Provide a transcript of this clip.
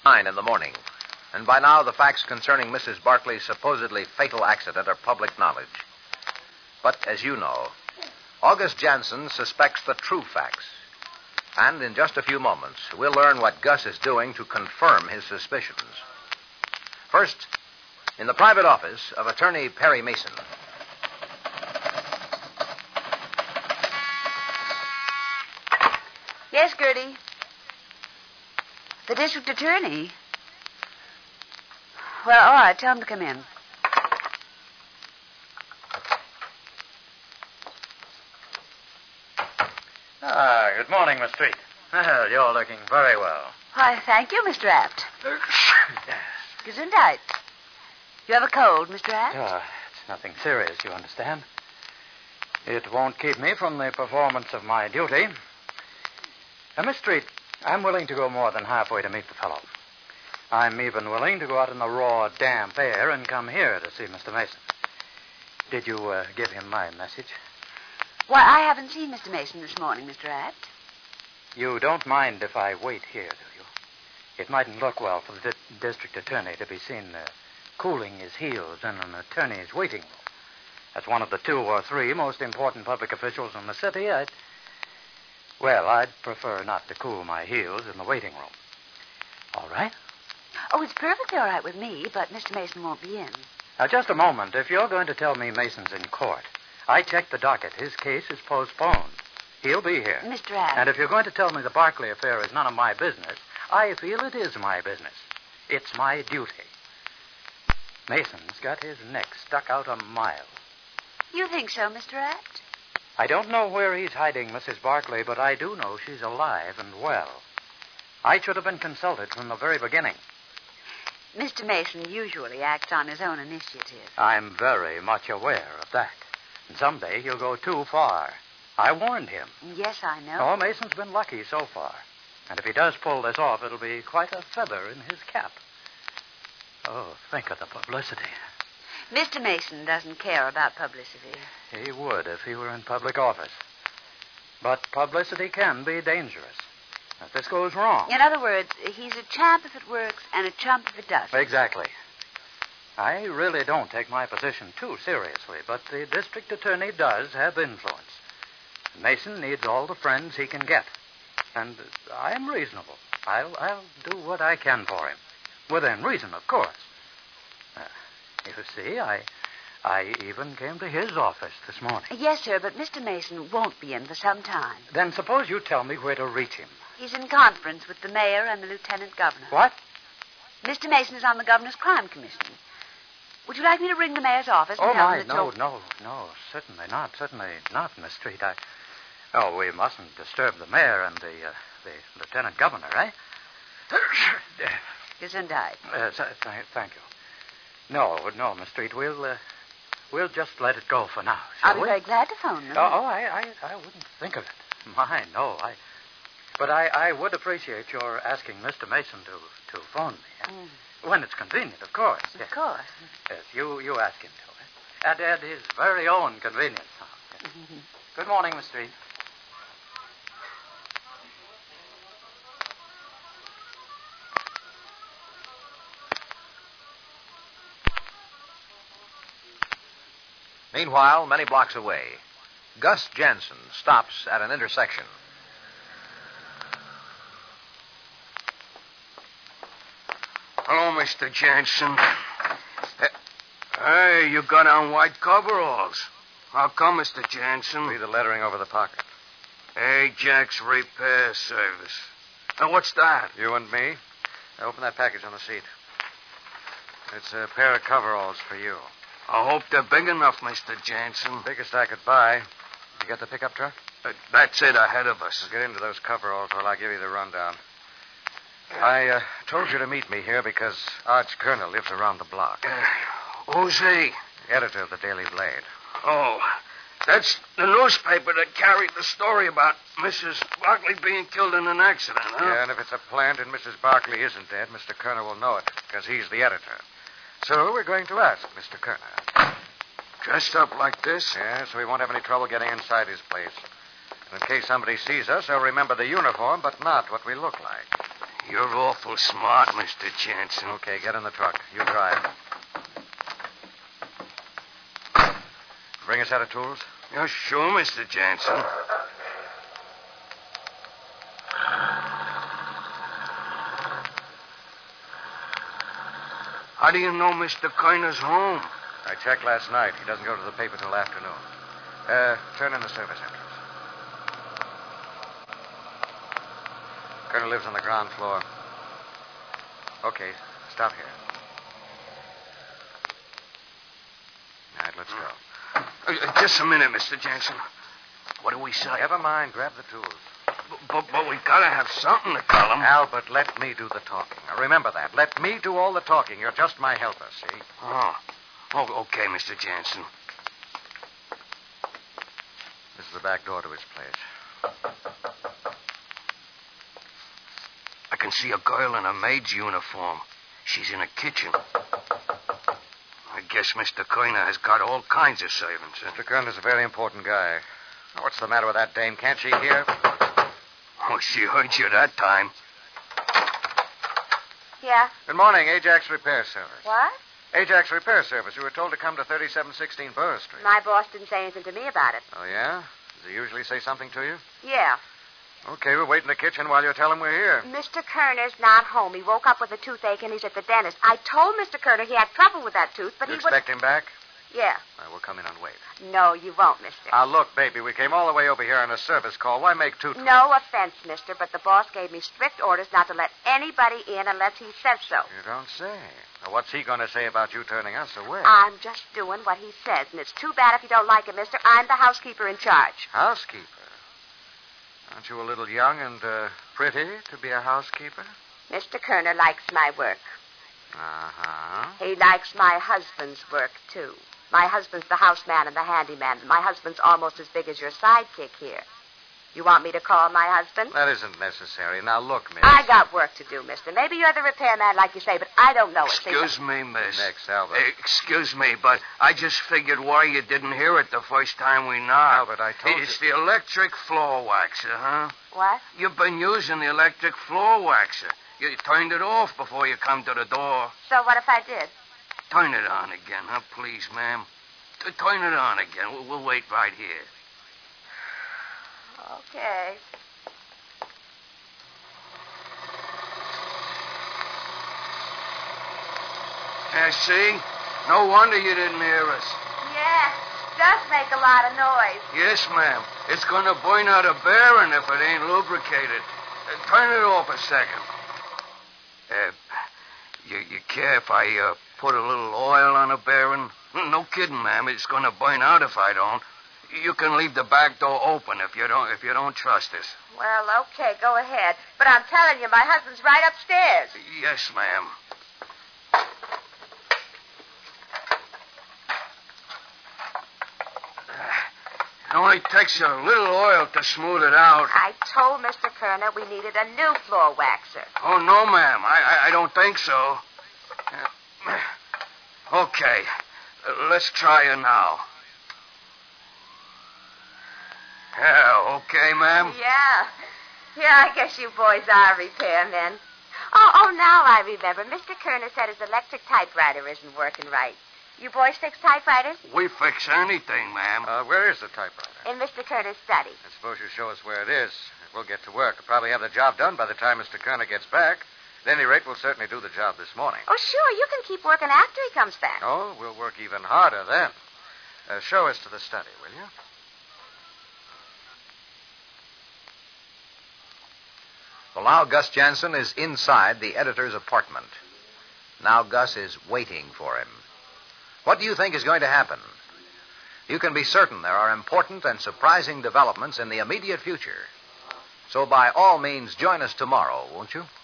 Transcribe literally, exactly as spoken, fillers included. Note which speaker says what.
Speaker 1: Nine in the morning. And by now, the facts concerning Missus Barclay's supposedly fatal accident are public knowledge. But as you know, August Jansen suspects the true facts. And in just a few moments, we'll learn what Gus is doing to confirm his suspicions. First, in the private office of Attorney Perry Mason.
Speaker 2: Yes, Gertie. The district attorney. Well, all right, tell him to come in.
Speaker 3: Ah, good morning, Miss Street. Well, you're looking very well.
Speaker 2: Why, thank you, Mister Apt. Gesundheit. You have a cold, Mister Apt?
Speaker 3: Ah, it's nothing serious, you understand. It won't keep me from the performance of my duty. Uh, Miss Street, I'm willing to go more than halfway to meet the fellow. I'm even willing to go out in the raw, damp air and come here to see Mister Mason. Did you uh, give him my message?
Speaker 2: Why, I haven't seen Mister Mason this morning, Mister Apt.
Speaker 3: You don't mind if I wait here, do you? It mightn't look well for the di- district attorney to be seen uh, cooling his heels in an attorney's waiting room. As one of the two or three most important public officials in the city, I'd... Well, I'd prefer not to cool my heels in the waiting room. All right?
Speaker 2: Oh, it's perfectly all right with me, but Mister Mason won't be in.
Speaker 3: Now, just a moment. If you're going to tell me Mason's in court, I checked the docket. His case is postponed. He'll be here.
Speaker 2: Mister Apt.
Speaker 3: And if you're going to tell me the Barclay affair is none of my business, I feel it is my business. It's my duty. Mason's got his neck stuck out a mile.
Speaker 2: You think so, Mister Apt?
Speaker 3: I don't know where he's hiding Missus Barclay, but I do know she's alive and well. I should have been consulted from the very beginning.
Speaker 2: Mister Mason usually acts on his own initiative.
Speaker 3: I'm very much aware of that. And someday he'll go too far. I warned him.
Speaker 2: Yes, I know.
Speaker 3: Oh, Mason's been lucky so far. And if he does pull this off, it'll be quite a feather in his cap. Oh, think of the publicity.
Speaker 2: Mister Mason doesn't care about publicity.
Speaker 3: He would if he were in public office. But publicity can be dangerous. If this goes wrong...
Speaker 2: In other words, he's a champ if it works and a chump if it doesn't.
Speaker 3: Exactly. I really don't take my position too seriously, but the district attorney does have influence. Mason needs all the friends he can get. And I'm reasonable. I'll, I'll do what I can for him. Within reason, of course. Uh, you see, I, I even came to his office this morning.
Speaker 2: Yes, sir, but Mister Mason won't be in for some time.
Speaker 3: Then suppose you tell me where to reach him.
Speaker 2: He's in conference with the mayor and the lieutenant governor.
Speaker 3: What?
Speaker 2: Mister Mason is on the governor's crime commission. Would you like me to ring the mayor's office? And
Speaker 3: Oh,
Speaker 2: tell
Speaker 3: my,
Speaker 2: him that
Speaker 3: no,
Speaker 2: you're...
Speaker 3: no, no, certainly not, certainly not, Miss Street. I... Oh, we mustn't disturb the mayor and the, uh, the lieutenant governor, eh?
Speaker 2: Gesundheit.
Speaker 3: Uh, th- th- thank you. No, no, Miss Street, we'll, uh, we'll just let it go for now, shall
Speaker 2: I'll be
Speaker 3: we?
Speaker 2: very glad to phone them.
Speaker 3: Oh, oh I, I, I wouldn't think of it. My, no, I... But I, I would appreciate your asking Mister Mason to, to phone me. Eh? Mm. When it's convenient, of course.
Speaker 2: Of
Speaker 3: Yes.
Speaker 2: course.
Speaker 3: Yes, you, you ask him to. Eh? At, at his very own convenience. Yes.
Speaker 2: Mm-hmm.
Speaker 3: Good morning, Miss Street.
Speaker 1: Meanwhile, many blocks away, Gus Jansen stops at an intersection.
Speaker 4: Hello, Mister Jansen. Hey, you got on white coveralls. How come, Mister Jansen?
Speaker 1: See the lettering over the pocket.
Speaker 4: Ajax Repair Service. Now, what's that?
Speaker 1: You and me? Now open that package on the seat. It's a pair of coveralls for you.
Speaker 4: I hope they're big enough, Mister Jansen.
Speaker 1: Biggest I could buy. You get the pickup truck?
Speaker 4: Uh, that's it ahead of us.
Speaker 1: Get into those coveralls while I give you the rundown. I uh, told you to meet me here because Arch Kerner lives around the block.
Speaker 4: Uh, who's he?
Speaker 1: The editor of the Daily Blade.
Speaker 4: Oh, that's the newspaper that carried the story about Missus Barclay being killed in an accident, huh?
Speaker 1: Yeah, and if it's a plant and Missus Barclay isn't dead, Mister Kerner will know it because he's the editor. So we're going to ask Mister Kerner.
Speaker 4: Dressed up like this?
Speaker 1: Yeah, so we won't have any trouble getting inside his place. And in case somebody sees us, they'll remember the uniform, but not what we look like.
Speaker 4: You're awful smart, Mister Jansen.
Speaker 1: Okay, get in the truck. You drive. Bring a set of tools?
Speaker 4: Yeah, sure, Mister Jansen. How do you know Mister Kerner's home?
Speaker 1: I checked last night. He doesn't go to the paper till afternoon. Uh, turn in the service entrance. Kerner lives on the ground floor. Okay, stop here. All right, let's go.
Speaker 4: Uh, just a minute, Mister Jansen. What do we say?
Speaker 1: Never mind. Grab the tools.
Speaker 4: But, but we gotta have something to tell him.
Speaker 1: Albert, let me do the talking. Now, remember that. Let me do all the talking. You're just my helper, see?
Speaker 4: Oh. Oh, okay, Mister Jansen.
Speaker 1: This is the back door to his place.
Speaker 4: I can see a girl in a maid's uniform. She's in a kitchen. I guess Mister Kerner has got all kinds of servants.
Speaker 1: Mister Kerner's a very important guy. Now, what's the matter with that dame? Can't she hear?
Speaker 4: Oh, she heard you that time.
Speaker 2: Yeah?
Speaker 1: Good morning, Ajax Repair Service.
Speaker 2: What?
Speaker 1: Ajax Repair Service. We were told to come to thirty-seven sixteen Burr Street.
Speaker 2: My boss didn't say anything to me about it.
Speaker 1: Oh, yeah? Does he usually say something to you?
Speaker 2: Yeah.
Speaker 1: Okay, we'll wait in the kitchen while you tell him we're here.
Speaker 2: Mister Kerner's not home. He woke up with a toothache and he's at the dentist. I told Mister Kerner he had trouble with that tooth, but
Speaker 1: you
Speaker 2: he
Speaker 1: expect him back?
Speaker 2: Yeah.
Speaker 1: All right, we'll come in and wait.
Speaker 2: No, you won't, mister.
Speaker 1: Now, look, baby, we came all the way over here on a service call. Why make two...
Speaker 2: No offense, mister, but the boss gave me strict orders not to let anybody in unless he says so.
Speaker 1: You don't say. Now, what's he going to say about you turning us away?
Speaker 2: I'm just doing what he says, and it's too bad if you don't like it, mister. I'm the housekeeper in charge.
Speaker 1: Housekeeper? Aren't you a little young and uh, pretty to be a housekeeper?
Speaker 2: Mister Kerner likes my work.
Speaker 1: Uh-huh.
Speaker 2: He likes my husband's work, too. My husband's the houseman and the handyman. My husband's almost as big as your sidekick here. You want me to call my husband?
Speaker 1: That isn't necessary. Now, look, miss.
Speaker 2: I got work to do, mister. Maybe you're the repairman like you say, but I don't know it.
Speaker 4: Excuse me, miss.
Speaker 1: Next, Albert.
Speaker 4: Uh, excuse me, but I just figured why you didn't hear it the first time we knocked.
Speaker 1: Albert, I told
Speaker 4: it's
Speaker 1: you...
Speaker 4: the electric floor waxer, huh?
Speaker 2: What?
Speaker 4: You've been using the electric floor waxer. You turned it off before you come to the door.
Speaker 2: So what if I did?
Speaker 4: Turn it on again, huh, please, ma'am. T- turn it on again. We'll, we'll wait right here.
Speaker 2: Okay.
Speaker 4: Yeah, see? No wonder you didn't hear us.
Speaker 2: Yeah, it does make a lot of noise.
Speaker 4: Yes, ma'am. It's going to burn out a bearing if it ain't lubricated. Uh, turn it off a second. Uh, you, you care if I uh, put a little oil on a bearing? No kidding, ma'am. It's going to burn out if I don't. You can leave the back door open if you don't if you don't trust us.
Speaker 2: Well, okay, go ahead. But I'm telling you, my husband's right upstairs.
Speaker 4: Yes, ma'am. It only takes a little oil to smooth it out.
Speaker 2: I told Mister Kerner we needed a new floor waxer.
Speaker 4: Oh, no, ma'am. I, I, I don't think so. Uh, okay. Uh, let's try it now. Yeah, okay, ma'am?
Speaker 2: Yeah. Yeah, I guess you boys are repairmen. Oh, oh, now I remember. Mister Kerner said his electric typewriter isn't working right. You boys fix typewriters?
Speaker 4: We fix anything, ma'am.
Speaker 1: Uh, where is the typewriter?
Speaker 2: In Mister Kerner's study.
Speaker 1: I suppose you show us where it is. We'll get to work. We'll probably have the job done by the time Mister Kerner gets back. At any rate, we'll certainly do the job this morning.
Speaker 2: Oh, sure. You can keep working after he comes back.
Speaker 1: Oh, we'll work even harder then. Uh, show us to the study, will you?
Speaker 5: Well, now Gus Jansen is inside the editor's apartment. Now Gus is waiting for him. What do you think is going to happen? You can be certain there are important and surprising developments in the immediate future. So by all means, join us tomorrow, won't you?